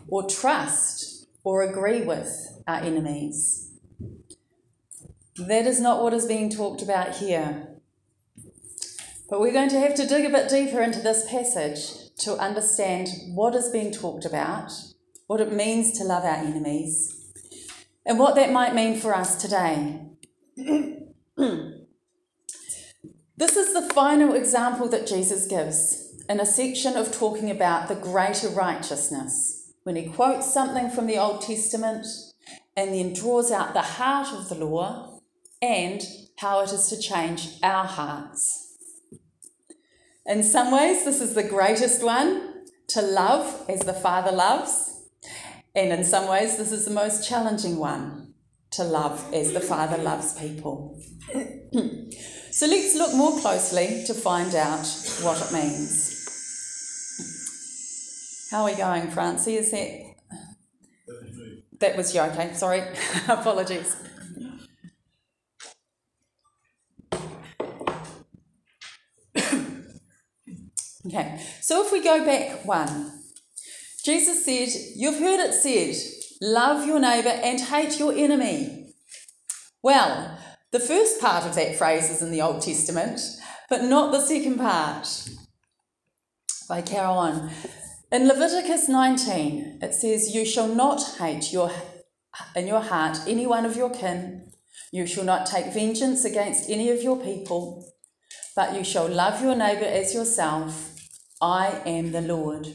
or trust or agree with our enemies. That is not what is being talked about here. But we're going to have to dig a bit deeper into this passage to understand what is being talked about, what it means to love our enemies, and what that might mean for us today. This is the final example that Jesus gives in a section of talking about the greater righteousness, when he quotes something from the Old Testament and then draws out the heart of the law and how it is to change our hearts. In some ways, this is the greatest one, to love as the Father loves, and in some ways, this is the most challenging one, to love as the Father loves people. So let's look more closely to find out what it means. How are we going, Francie? Is that was you, okay, sorry, apologies. Okay, so if we go back one, Jesus said, you've heard it said, love your neighbour and hate your enemy. Well, the first part of that phrase is in the Old Testament, but not the second part. If I carry on. In Leviticus 19, it says, you shall not hate in your heart any one of your kin. You shall not take vengeance against any of your people, but you shall love your neighbour as yourself. I am the Lord.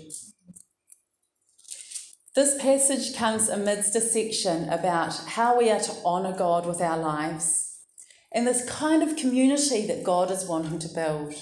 This passage comes amidst a section about how we are to honour God with our lives and this kind of community that God is wanting to build.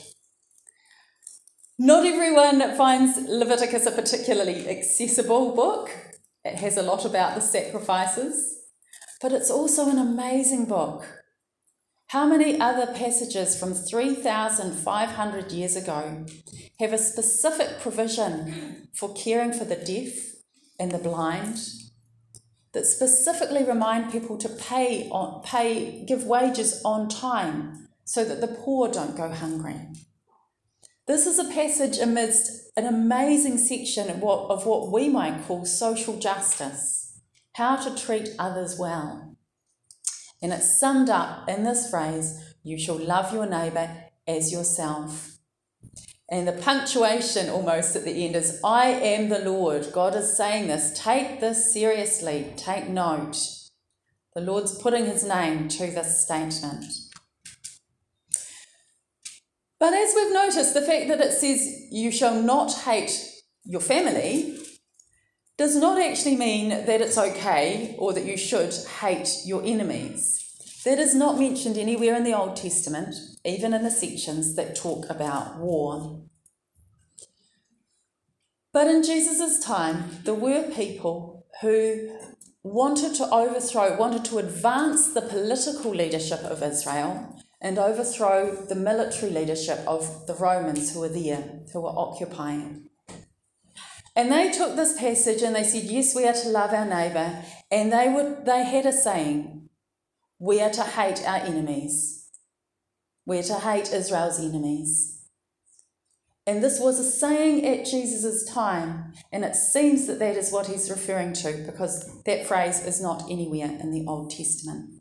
Not everyone finds Leviticus a particularly accessible book. It has a lot about the sacrifices, but it's also an amazing book. How many other passages from 3,500 years ago have a specific provision for caring for the deaf and the blind, that specifically remind people to give wages on time so that the poor don't go hungry? This is a passage amidst an amazing section of what we might call social justice, how to treat others well. And it's summed up in this phrase, you shall love your neighbour as yourself. And the punctuation almost at the end is, I am the Lord. God is saying this. Take this seriously. Take note. The Lord's putting his name to this statement. But as we've noticed, the fact that it says you shall not hate your family does not actually mean that it's okay or that you should hate your enemies. That is not mentioned anywhere in the Old Testament, even in the sections that talk about war. But in Jesus' time, there were people who wanted to advance the political leadership of Israel and overthrow the military leadership of the Romans who were there, who were occupying. And they took this passage and they said, yes, we are to love our neighbour, and they had a saying, we are to hate our enemies. We are to hate Israel's enemies. And this was a saying at Jesus' time, and it seems that that is what he's referring to, because that phrase is not anywhere in the Old Testament.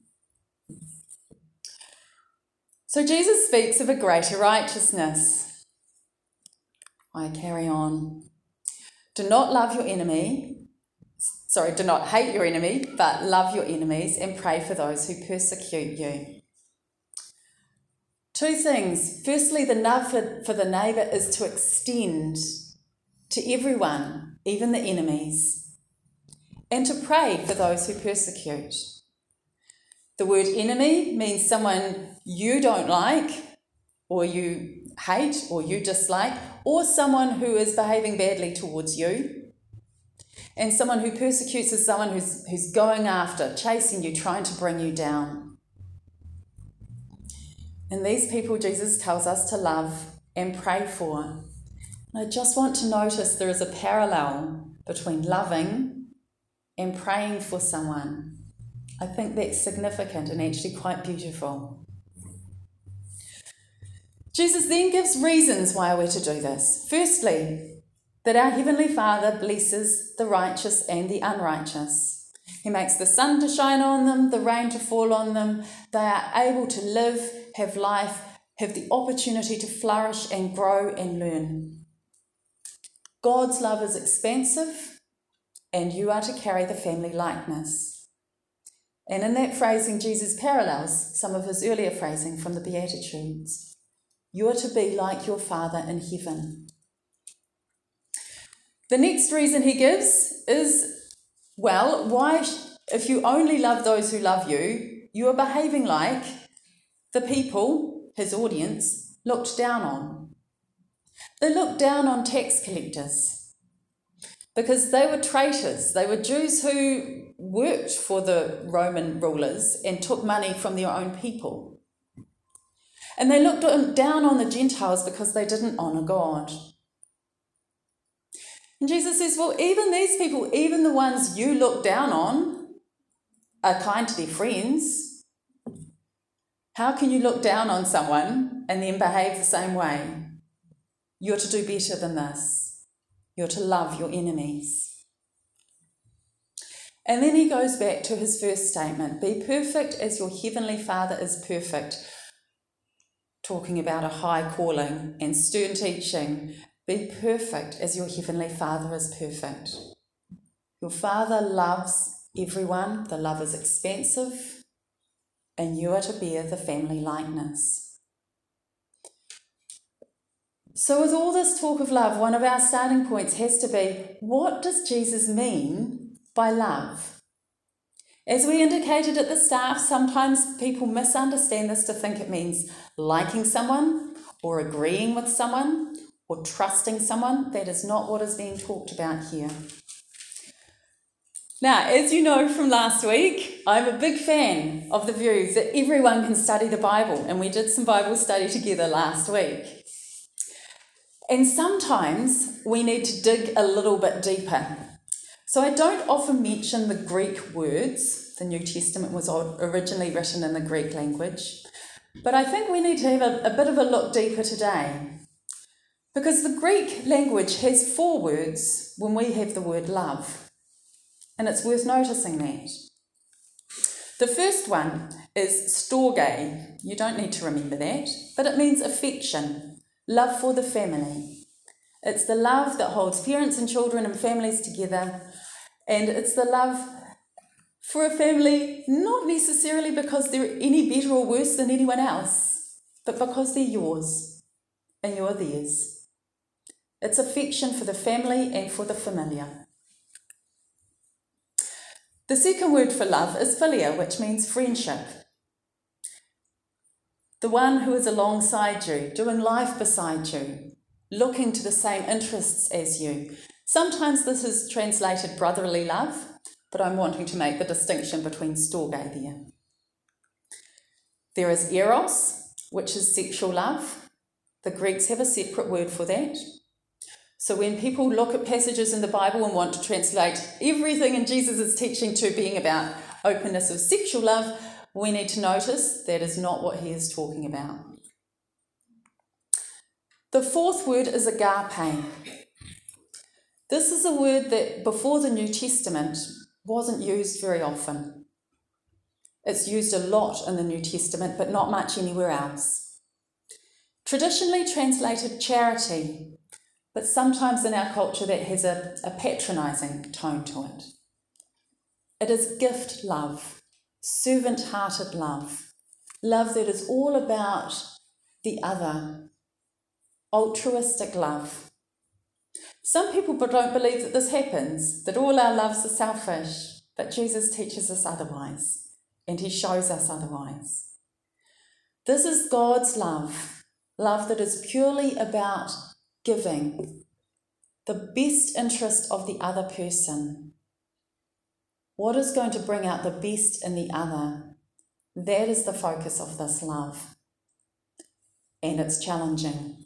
So Jesus speaks of a greater righteousness. I carry on. Do not hate your enemy, but love your enemies and pray for those who persecute you. Two things. Firstly, the love for the neighbour is to extend to everyone, even the enemies, and to pray for those who persecute. The word enemy means someone you don't like, or you hate, or you dislike, or someone who is behaving badly towards you. And someone who persecutes is someone who's going after, chasing you, trying to bring you down. And these people Jesus tells us to love and pray for. And I just want to notice there is a parallel between loving and praying for someone. I think that's significant and actually quite beautiful. Jesus then gives reasons why we're to do this. Firstly, that our Heavenly Father blesses the righteous and the unrighteous. He makes the sun to shine on them, the rain to fall on them. They are able to live, have life, have the opportunity to flourish and grow and learn. God's love is expansive, and you are to carry the family likeness. And in that phrasing, Jesus parallels some of his earlier phrasing from the Beatitudes. You are to be like your Father in heaven. The next reason he gives is, well, why, if you only love those who love you, you are behaving like the people, his audience, looked down on. They looked down on tax collectors because they were traitors. They were Jews who worked for the Roman rulers and took money from their own people. And they looked down on the Gentiles because they didn't honour God. And Jesus says, well, even these people, even the ones you look down on, are kind to their friends. How can you look down on someone and then behave the same way? You're to do better than this. You're to love your enemies. And then he goes back to his first statement, be perfect as your heavenly Father is perfect. Talking about a high calling and stern teaching. Be perfect as your heavenly Father is perfect. Your Father loves everyone. The love is expansive, and you are to bear the family likeness. So with all this talk of love, one of our starting points has to be, what does Jesus mean by love? As we indicated at the start, sometimes people misunderstand this to think it means liking someone or agreeing with someone or trusting someone. That is not what is being talked about here. Now, as you know from last week, I'm a big fan of the view that everyone can study the Bible, and we did some Bible study together last week. And sometimes we need to dig a little bit deeper. So I don't often mention the Greek words. The New Testament was originally written in the Greek language. But I think we need to have a bit of a look deeper today. Because the Greek language has 4 words when we have the word love. And it's worth noticing that. The first one is storge. You don't need to remember that, but it means affection, love for the family. It's the love that holds parents and children and families together, and it's the love for a family not necessarily because they're any better or worse than anyone else, but because they're yours and you're theirs. It's affection for the family and for the familiar. The second word for love is philia, which means friendship. The one who is alongside you, doing life beside you, looking to the same interests as you. Sometimes this is translated brotherly love, but I'm wanting to make the distinction between storge there. There is eros, which is sexual love. The Greeks have a separate word for that. So when people look at passages in the Bible and want to translate everything in Jesus' teaching to being about openness of sexual love, we need to notice that is not what he is talking about. The fourth word is agape. This is a word that before the New Testament wasn't used very often. It's used a lot in the New Testament, but not much anywhere else. Traditionally translated charity, but sometimes in our culture that has a patronising tone to it. It is gift love, servant-hearted love, love that is all about the other, altruistic love. Some people don't believe that this happens, that all our loves are selfish, but Jesus teaches us otherwise, and he shows us otherwise. This is God's love, love that is purely about giving, the best interest of the other person. What is going to bring out the best in the other? That is the focus of this love. And it's challenging.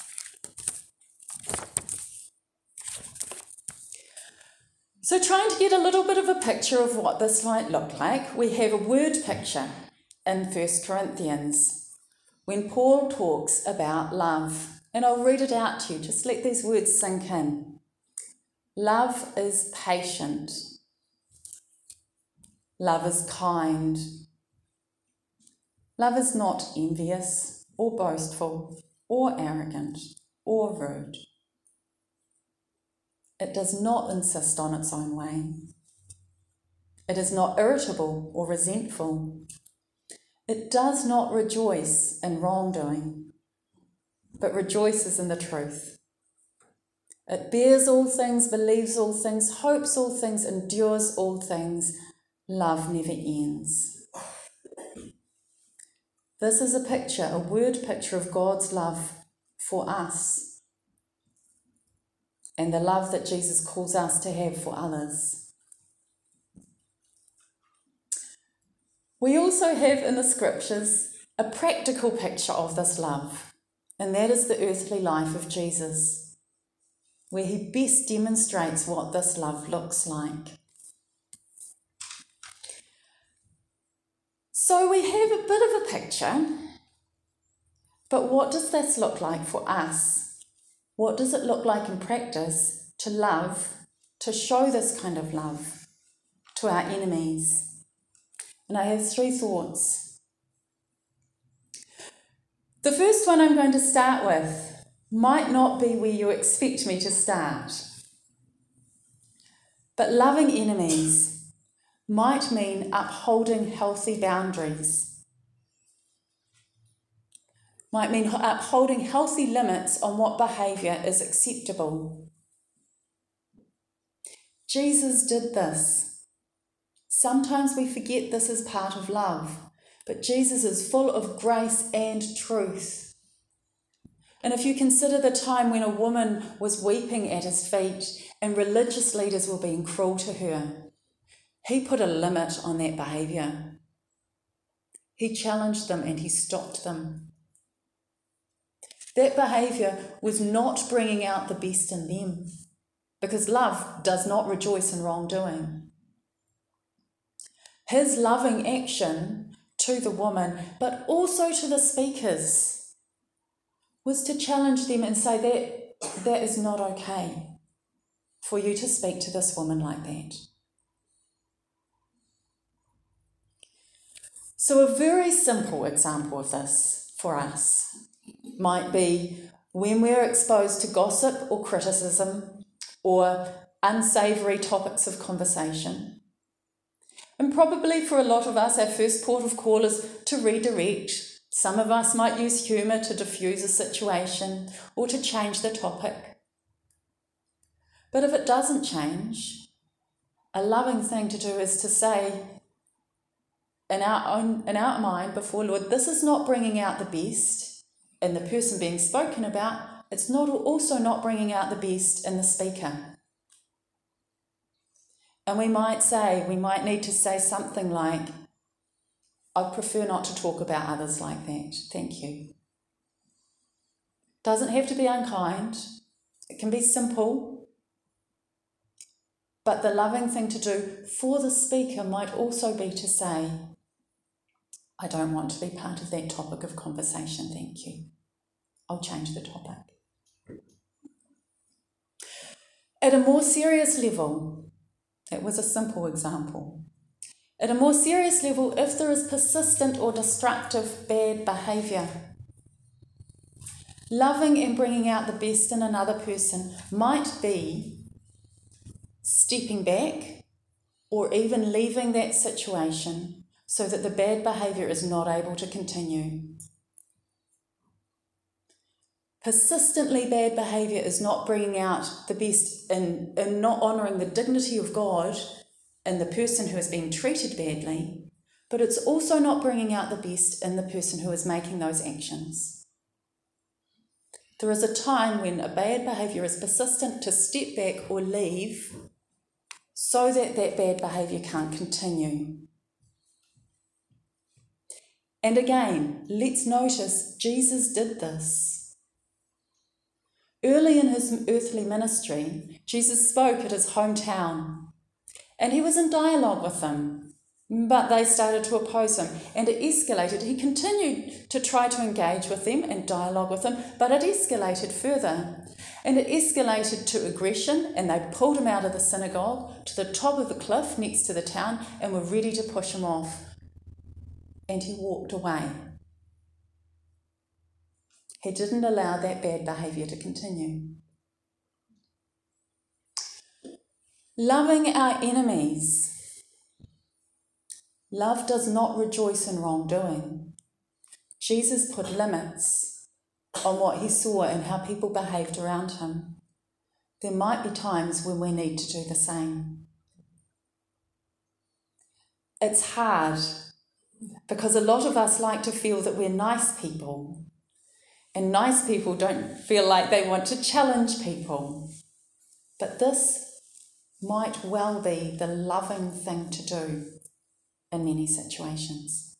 So trying to get a little bit of a picture of what this might look like, we have a word picture in 1 Corinthians when Paul talks about love. And I'll read it out to you, just let these words sink in. Love is patient. Love is kind. Love is not envious or boastful or arrogant or rude. It does not insist on its own way. It is not irritable or resentful. It does not rejoice in wrongdoing, but rejoices in the truth. It bears all things, believes all things, hopes all things, endures all things. Love never ends. This is a picture, a word picture of God's love for us and the love that Jesus calls us to have for others. We also have in the scriptures a practical picture of this love, and that is the earthly life of Jesus, where he best demonstrates what this love looks like. So we have a bit of a picture, but what does this look like for us? What does it look like in practice to love, to show this kind of love to our enemies? And I have 3 thoughts. The first one I'm going to start with might not be where you expect me to start, but loving enemies might mean upholding healthy boundaries, might mean upholding healthy limits on what behaviour is acceptable. Jesus did this. Sometimes we forget this is part of love, but Jesus is full of grace and truth. And if you consider the time when a woman was weeping at his feet and religious leaders were being cruel to her, he put a limit on that behaviour. He challenged them and he stopped them. That behaviour was not bringing out the best in them, because love does not rejoice in wrongdoing. His loving action to the woman, but also to the speakers, was to challenge them and say that is not okay for you to speak to this woman like that. So a very simple example of this for us might be when we're exposed to gossip or criticism or unsavoury topics of conversation. And probably for a lot of us, our first port of call is to redirect. Some of us might use humour to diffuse a situation or to change the topic. But if it doesn't change, a loving thing to do is to say, in our mind before Lord, this is not bringing out the best in the person being spoken about. It's also not bringing out the best in the speaker. And we might need to say something like, I prefer not to talk about others like that. Thank you. Doesn't have to be unkind. It can be simple. But the loving thing to do for the speaker might also be to say, I don't want to be part of that topic of conversation, thank you. I'll change the topic. At a more serious level, that was a simple example. At a more serious level, if there is persistent or destructive bad behaviour, loving and bringing out the best in another person might be stepping back or even leaving that situation so that the bad behaviour is not able to continue. Persistently bad behaviour is not bringing out the best and not honouring the dignity of God in the person who is being treated badly, but it's also not bringing out the best in the person who is making those actions. There is a time when a bad behaviour is persistent to step back or leave so that that bad behaviour can't continue. And again, let's notice Jesus did this. Early in his earthly ministry, Jesus spoke at his hometown, and he was in dialogue with them. But they started to oppose him, and it escalated. He continued to try to engage with them and dialogue with them, but it escalated further. And it escalated to aggression, and they pulled him out of the synagogue to the top of the cliff next to the town and were ready to push him off. And he walked away. He didn't allow that bad behaviour to continue. Loving our enemies. Love does not rejoice in wrongdoing. Jesus put limits on what he saw and how people behaved around him. There might be times when we need to do the same. It's hard because a lot of us like to feel that we're nice people, and nice people don't feel like they want to challenge people. But this might well be the loving thing to do in many situations.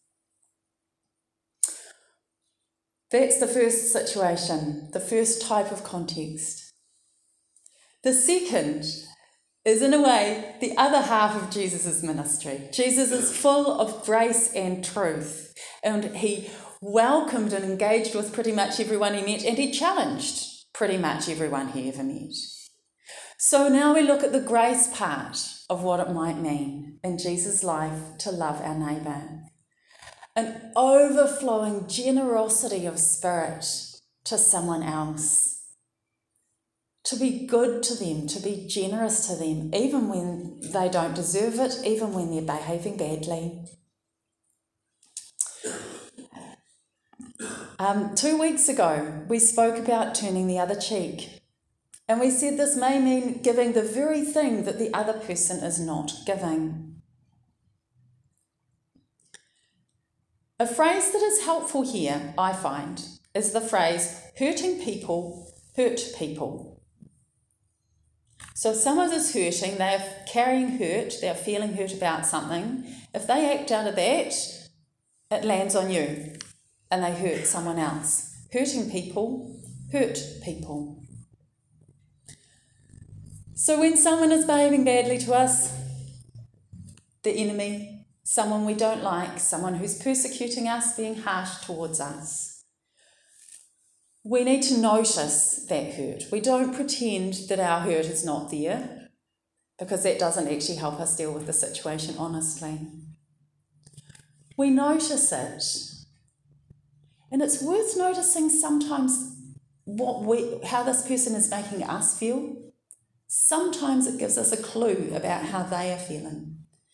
That's the first situation, the first type of context. The second is, in a way, the other half of Jesus' ministry. Jesus is full of grace and truth, and he welcomed and engaged with pretty much everyone he met, and he challenged pretty much everyone he ever met. So now we look at the grace part of what it might mean in Jesus' life to love our neighbour. An overflowing generosity of spirit to someone else. To be good to them, to be generous to them, even when they don't deserve it, even when they're behaving badly. 2 weeks ago, we spoke about turning the other cheek. And we said this may mean giving the very thing that the other person is not giving. A phrase that is helpful here, I find, is the phrase, hurting people hurt people. So if someone is hurting, they're carrying hurt, they're feeling hurt about something. If they act out of that, it lands on you and they hurt someone else. Hurting people hurt people. So when someone is behaving badly to us, the enemy, someone we don't like, someone who's persecuting us, being harsh towards us, we need to notice that hurt. We don't pretend that our hurt is not there, because that doesn't actually help us deal with the situation honestly. We notice it. And it's worth noticing sometimes how this person is making us feel. Sometimes it gives us a clue about how they are feeling.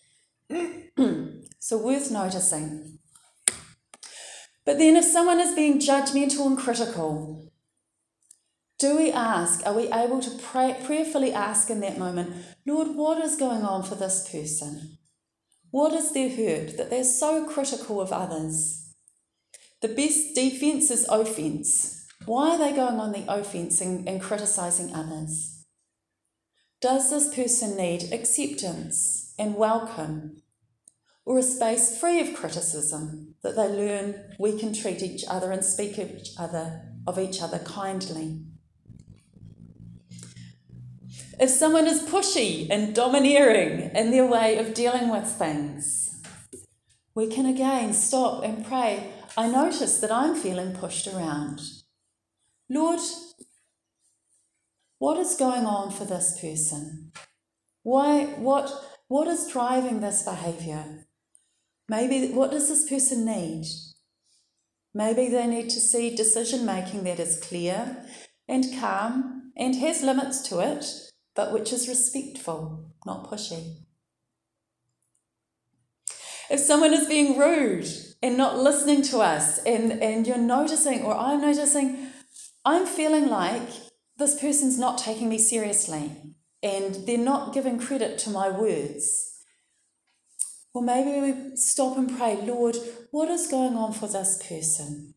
So worth noticing. But then if someone is being judgmental and critical, are we able to prayerfully ask in that moment, Lord, what is going on for this person? What is their hurt that they're so critical of others? The best defence is offence. Why are they going on the offence and criticising others? Does this person need acceptance and welcome, or a space free of criticism that they learn we can treat each other and speak of each other kindly? If someone is pushy and domineering in their way of dealing with things, we can again stop and pray. I notice that I'm feeling pushed around. Lord, what is going on for this person? What is driving this behaviour? Maybe what does this person need? Maybe they need to see decision making that is clear and calm and has limits to it, but which is respectful, not pushy. If someone is being rude and not listening to us and you're noticing, or I'm noticing, I'm feeling like this person's not taking me seriously and they're not giving credit to my words. Well, maybe we stop and pray, Lord, what is going on for this person?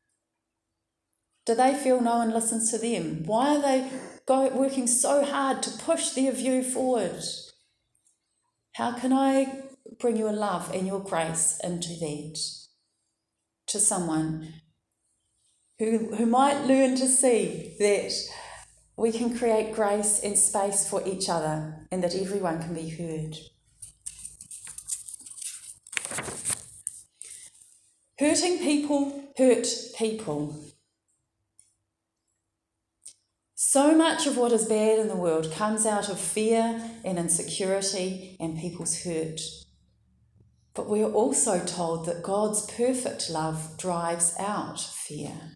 Do they feel no one listens to them? Why are they working so hard to push their view forward? How can I bring your love and your grace into that? To someone who might learn to see that we can create grace and space for each other and that everyone can be heard. Hurting people hurt people. So much of what is bad in the world comes out of fear and insecurity and people's hurt. But we are also told that God's perfect love drives out fear.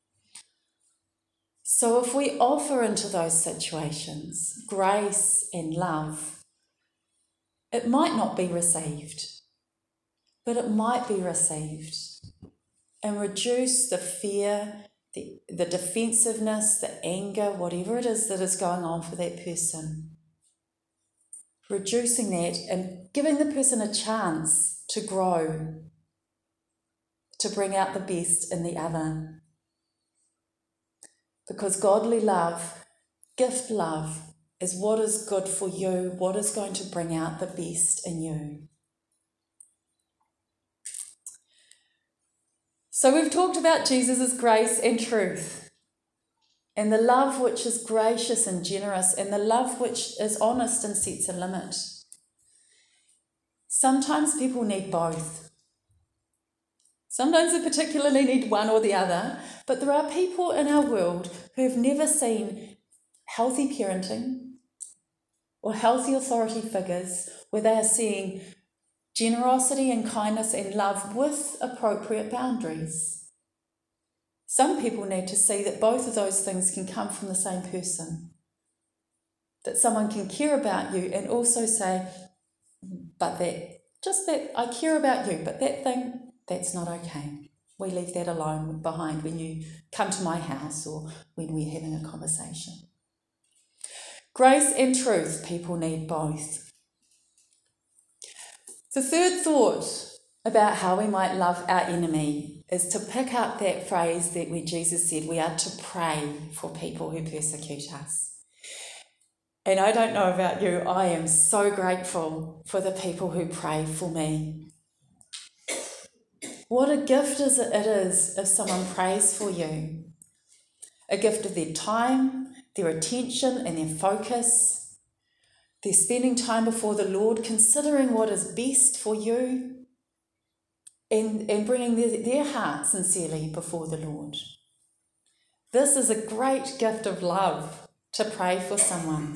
So if we offer into those situations grace and love, it might not be received, but it might be received and reduce the fear, the defensiveness, the anger, whatever it is that is going on for that person. Reducing that and giving the person a chance to grow, to bring out the best in the other. Because godly love, gift love, is what is good for you, what is going to bring out the best in you. So we've talked about Jesus' grace and truth, and the love which is gracious and generous, and the love which is honest and sets a limit. Sometimes people need both. Sometimes they particularly need one or the other, but there are people in our world who have never seen healthy parenting or healthy authority figures where they are seeing generosity and kindness and love with appropriate boundaries. Some people need to see that both of those things can come from the same person. That someone can care about you and also say, but that I care about you, but that thing, that's not okay. We leave that alone behind when you come to my house or when we're having a conversation. Grace and truth, people need both. The third thought about how we might love our enemy is to pick up that phrase that where Jesus said we are to pray for people who persecute us. And I don't know about you, I am so grateful for the people who pray for me. What a gift it is if someone prays for you. A gift of their time, their attention and their focus. They're spending time before the Lord, considering what is best for you and bringing their heart sincerely before the Lord. This is a great gift of love, to pray for someone.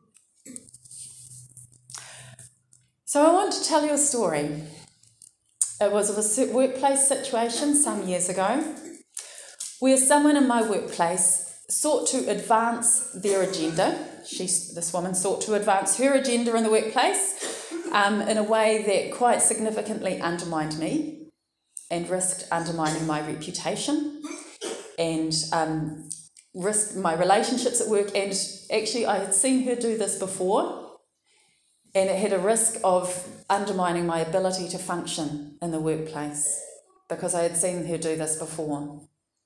So I want to tell you a story. It was of a workplace situation some years ago where someone in my workplace sought to advance their agenda. This woman sought to advance her agenda in the workplace in a way that quite significantly undermined me and risked undermining my reputation and risked my relationships at work. And actually, I had seen her do this before, and it had a risk of undermining my ability to function in the workplace because I had seen her do this before.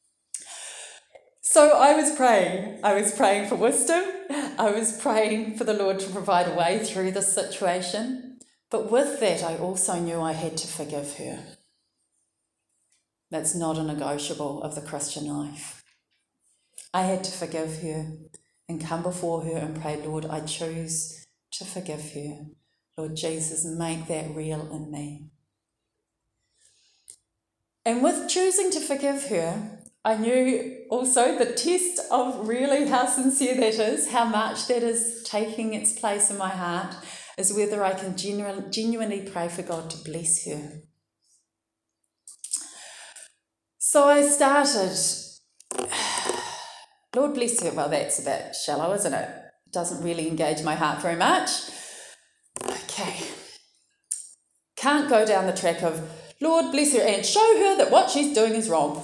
So I was praying for wisdom. I was praying for the Lord to provide a way through this situation. But with that, I also knew I had to forgive her. That's not a negotiable of the Christian life. I had to forgive her and come before her and pray, Lord, I choose to forgive her. Lord Jesus, make that real in me. And with choosing to forgive her, I knew also the test of really how sincere that is, how much that is taking its place in my heart, is whether I can genuinely pray for God to bless her. So I started, Lord bless her. Well, that's a bit shallow, isn't it? It doesn't really engage my heart very much. Okay. Can't go down the track of, Lord bless her and show her that what she's doing is wrong.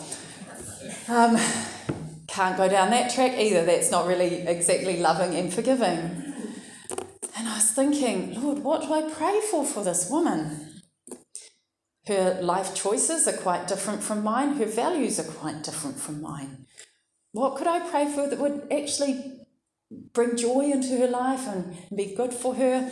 Can't go down that track either. That's not really exactly loving and forgiving. And I was thinking, Lord, what do I pray for this woman? Her life choices are quite different from mine. Her values are quite different from mine. What could I pray for that would actually bring joy into her life and be good for her?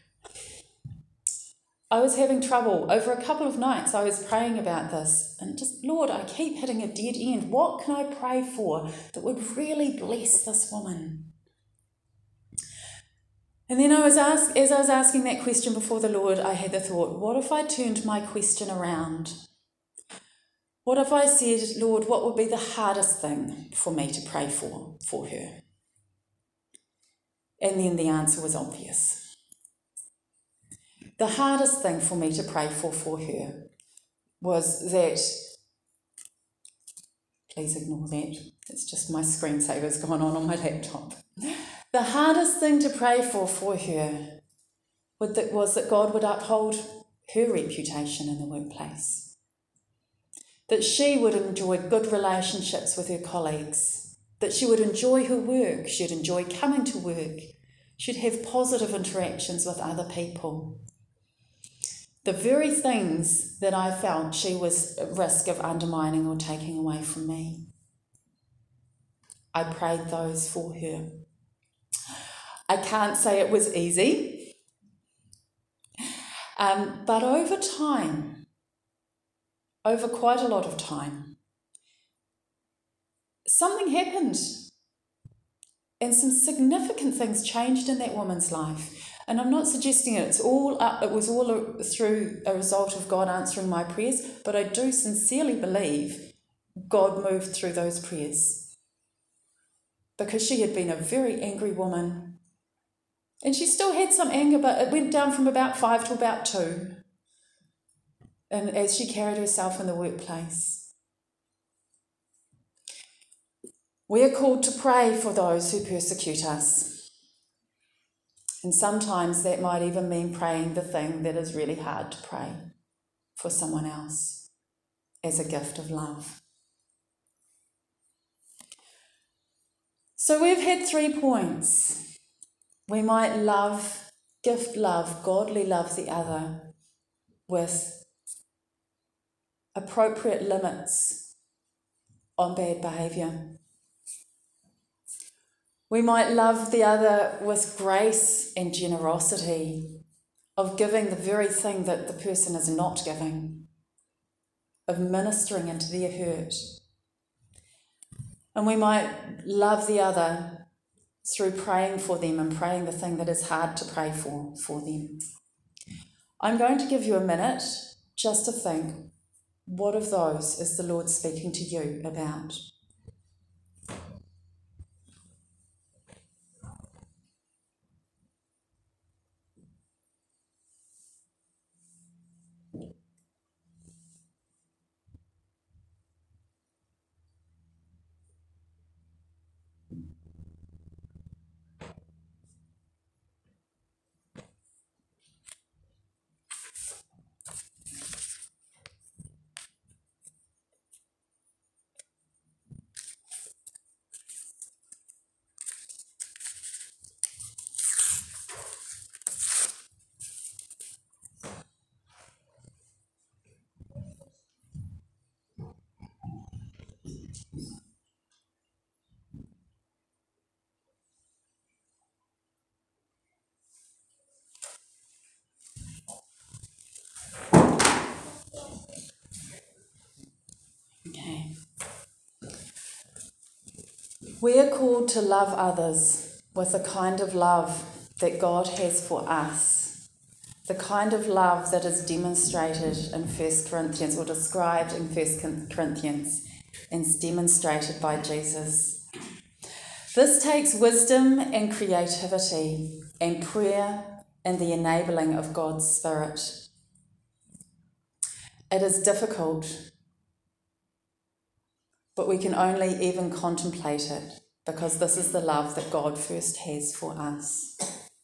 I was having trouble. Over a couple of nights I was praying about this and just, Lord, I keep hitting a dead end. What can I pray for that would really bless this woman? And then as I was asking that question before the Lord, I had the thought, what if I turned my question around? What if I said, Lord, what would be the hardest thing for me to pray for her? And then the answer was obvious. The hardest thing for me to pray for her was that, please ignore that, it's just my screensaver's gone on my laptop. The hardest thing to pray for her was that God would uphold her reputation in the workplace, that she would enjoy good relationships with her colleagues, that she would enjoy her work, she'd enjoy coming to work, she'd have positive interactions with other people. The very things that I felt she was at risk of undermining or taking away from me. I prayed those for her. I can't say it was easy, but over time, over quite a lot of time, something happened and some significant things changed in that woman's life. And I'm not suggesting it was all through a result of God answering my prayers, but I do sincerely believe God moved through those prayers, because she had been a very angry woman, and she still had some anger, but it went down from about 5 to about 2, and as she carried herself in the workplace. We are called to pray for those who persecute us. And sometimes that might even mean praying the thing that is really hard to pray for someone else as a gift of love. So we've had 3 points. We might gift love, godly love the other with appropriate limits on bad behaviour. We might love the other with grace and generosity, of giving the very thing that the person is not giving, of ministering into their hurt. And we might love the other through praying for them and praying the thing that is hard to pray for them. I'm going to give you a minute just to think, what of those is the Lord speaking to you about? Okay. We are called to love others with the kind of love that God has for us, the kind of love that is demonstrated in 1 Corinthians, or described in 1 Corinthians, and is demonstrated by Jesus. This takes wisdom and creativity and prayer and the enabling of God's Spirit. It is difficult, but we can only even contemplate it, because this is the love that God first has for us.